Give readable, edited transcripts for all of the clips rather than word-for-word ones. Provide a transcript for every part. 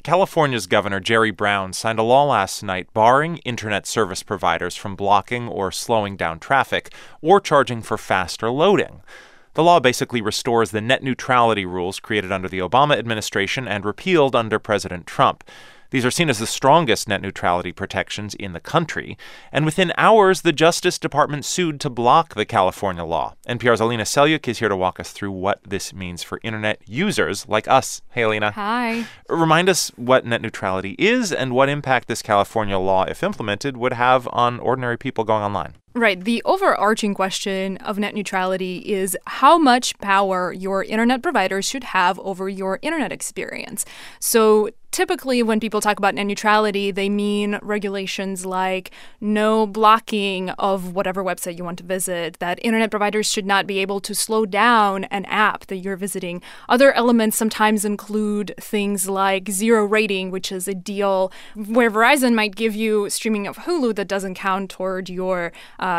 California's Governor Jerry Brown signed a law last night barring internet service providers from blocking or slowing down traffic or charging for faster loading. The law basically restores the net neutrality rules created under the Obama administration and repealed under President Trump. These are seen as the strongest net neutrality protections in the country. And within hours, the Justice Department sued to block the California law. NPR's Alina Selyukh is here to walk us through what this means for internet users like us. Hey, Alina. Hi. Remind us what net neutrality is and what impact this California law, if implemented, would have on ordinary people going online. Right. The overarching question of net neutrality is how much power your internet providers should have over your internet experience. So typically, when people talk about net neutrality, they mean regulations like no blocking of whatever website you want to visit, that internet providers should not be able to slow down an app that you're visiting. Other elements sometimes include things like zero rating, which is a deal where Verizon might give you streaming of Hulu that doesn't count toward your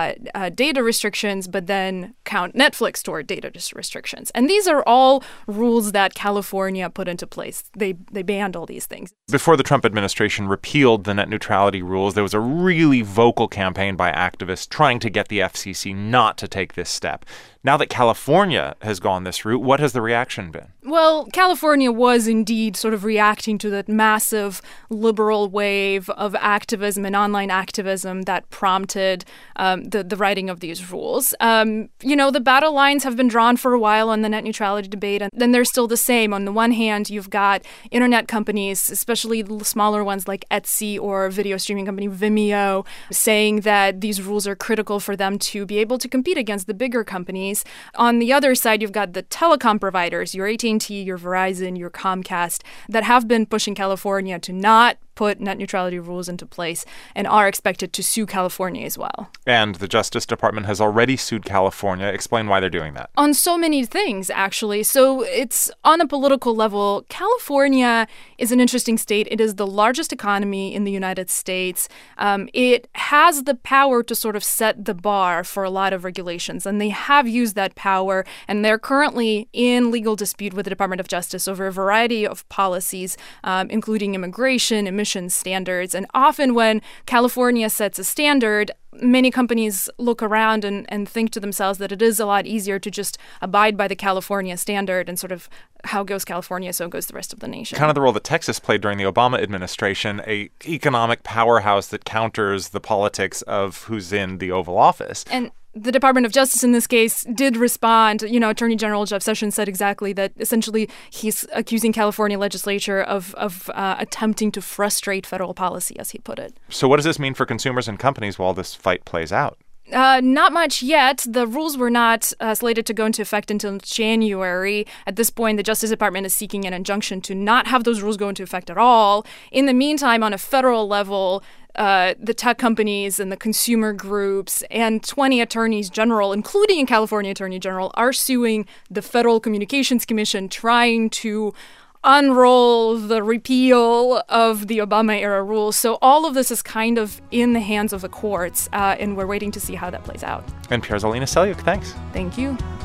data restrictions, but then count Netflix toward data restrictions. And these are all rules that California put into place. They banned all these things. Before the Trump administration repealed the net neutrality rules, there was a really vocal campaign by activists trying to get the FCC not to take this step. Now that California has gone this route, what has the reaction been? Well, California was indeed sort of reacting to that massive liberal wave of activism and online activism that prompted the writing of these rules. The battle lines have been drawn for a while on the net neutrality debate, and then they're still the same. On the one hand, you've got internet companies, especially the smaller ones like Etsy or video streaming company Vimeo, saying that these rules are critical for them to be able to compete against the bigger companies. On the other side, you've got the telecom providers, your AT&T, your Verizon, your Comcast, that have been pushing California to not put net neutrality rules into place and are expected to sue California as well. And the Justice Department has already sued California. Explain why they're doing that. On so many things, actually. So it's on a political level. California is an interesting state. It is the largest economy in the United States. It has the power to sort of set the bar for a lot of regulations, and they have used that power, and they're currently in legal dispute with the Department of Justice over a variety of policies, including immigration, emissions standards. And often when California sets a standard, many companies look around and think to themselves that it is a lot easier to just abide by the California standard, and sort of how goes California, so goes the rest of the nation. Kind of the role that Texas played during the Obama administration, a economic powerhouse that counters the politics of who's in the Oval Office. And the Department of Justice in this case did respond. Attorney General Jeff Sessions said exactly that. Essentially, he's accusing California legislature of attempting to frustrate federal policy, as he put it. So what does this mean for consumers and companies while this fight plays out? Not much yet. The rules were not slated to go into effect until January. At this point, the Justice Department is seeking an injunction to not have those rules go into effect at all. In the meantime, on a federal level, the tech companies and the consumer groups and 20 attorneys general, including a California attorney general, are suing the Federal Communications Commission, trying to unroll the repeal of the Obama-era rules. So all of this is kind of in the hands of the courts, and we're waiting to see how that plays out. NPR's Alina Selyukh, thanks. Thank you.